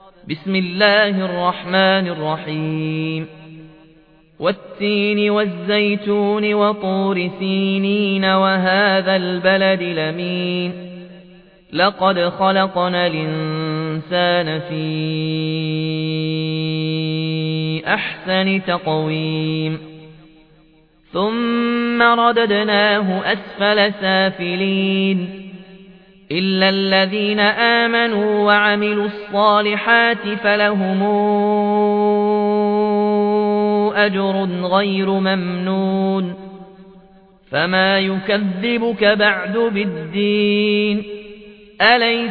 بسم الله الرحمن الرحيم والتين والزيتون وطور سينين وهذا البلد الأمين لقد خلقنا الإنسان في أحسن تقويم ثم رددناه أسفل سافلين إلا الذين آمنوا وعملوا الصالحات فلهم أجر غير ممنون فما يكذبك بعد بالدين أليس